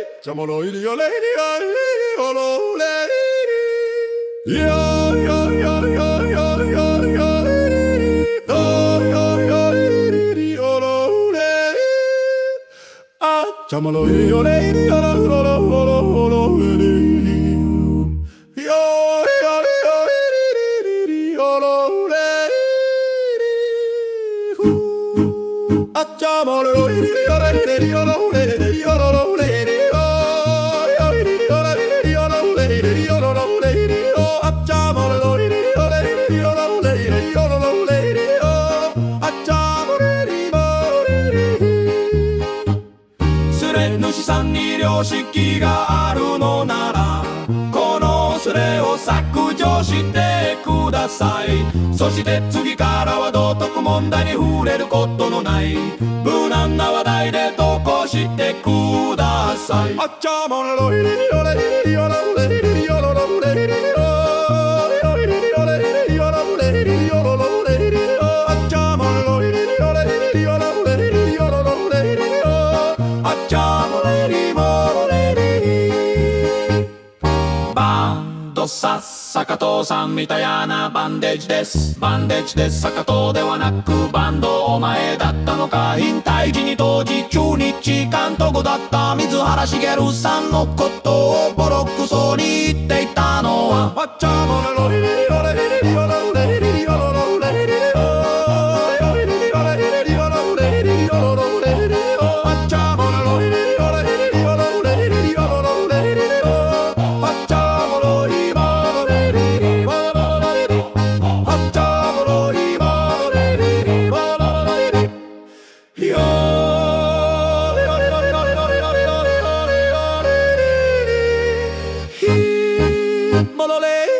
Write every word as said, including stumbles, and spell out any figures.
Chamolo idio lady olo lady yo yo yo yo yo yo yo yo yo yo olo lady ah chamolo idio lady olo olo olo olo lady yo yo yo olo lady ah chamolo idio lady olo lady olo主さんに良識があるのならこのスレを削除してください。そして次からは道徳問題に触れることのない無難な話題で投稿してください。あっちゃもろいりよれりよろれりよろれりよよりりよれりよろれりよろれりよあっちゃもろいりよれりよろれりよろれりよあっちゃもろりもろれりバンドさっさか父さんみたいなバンデージです。バンデージです坂藤ではなくバンドお前だったのか。引退時に当時中日監督だった水原茂さんのことをボロクソに言っていたのはわっちゃもろりりよれりよろれりよろれりよよりりよれりよろれりよろれりよわっちゃもろりりよれりよろれりよろれりよわっちゃもろりもろれりもろれりわっちゃもろりもろれりもろれりよMolole